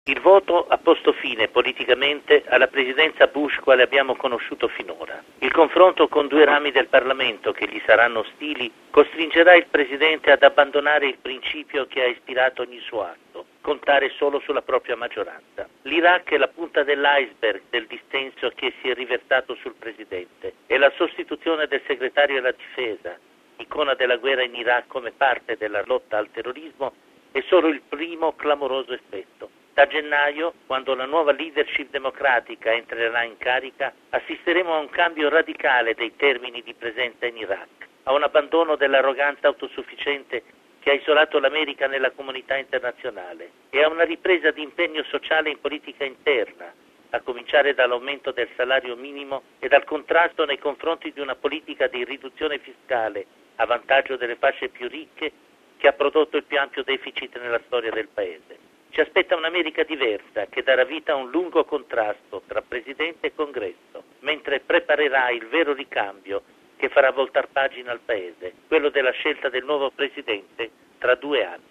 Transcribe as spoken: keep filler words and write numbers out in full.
Il voto ha posto fine politicamente alla presidenza Bush quale abbiamo conosciuto finora. Il confronto con due rami del Parlamento che gli saranno ostili costringerà il presidente ad abbandonare il principio che ha ispirato ogni suo atto, contare solo sulla propria maggioranza. L'Iraq è la punta dell'iceberg del dissenso che si è riversato sul presidente e la sostituzione del segretario della difesa, icona della guerra in Iraq come parte della lotta al terrorismo, è solo il primo clamoroso effetto. Da gennaio, quando la nuova leadership democratica entrerà in carica, assisteremo a un cambio radicale dei termini di presenza in Iraq, a un abbandono dell'arroganza autosufficiente che ha isolato l'America nella comunità internazionale e a una ripresa di impegno sociale in politica interna, a cominciare dall'aumento del salario minimo e dal contrasto nei confronti di una politica di riduzione fiscale a vantaggio delle fasce più ricche che ha prodotto il più ampio deficit nella storia del Paese. Ci aspetta un'America diversa che darà vita a un lungo contrasto tra Presidente e Congresso, mentre preparerà il vero ricambio che farà voltar pagina al Paese, quello della scelta del nuovo Presidente tra due anni.